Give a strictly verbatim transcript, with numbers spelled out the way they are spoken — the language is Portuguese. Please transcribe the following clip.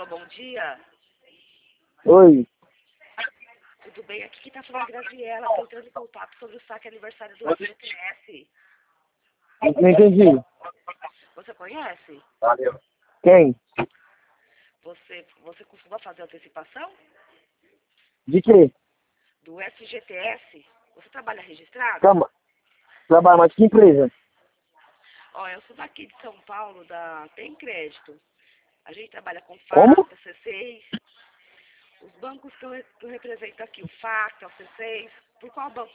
Alô, bom dia. Oi. Tudo bem? Aqui que tá falando a Graziela. Estou entrando em contato sobre o saque aniversário do F G T S. Não entendi. Você conhece? Quem? Você, você costuma fazer antecipação? De quê? Do F G T S? Você trabalha registrado? Traba... Trabalho, mas que empresa? Ó, eu sou daqui de São Paulo, da Tem Crédito. A gente trabalha com Como? FAC, C seis. Os bancos que eu, que eu represento aqui, o FAC, o C seis. Por qual banco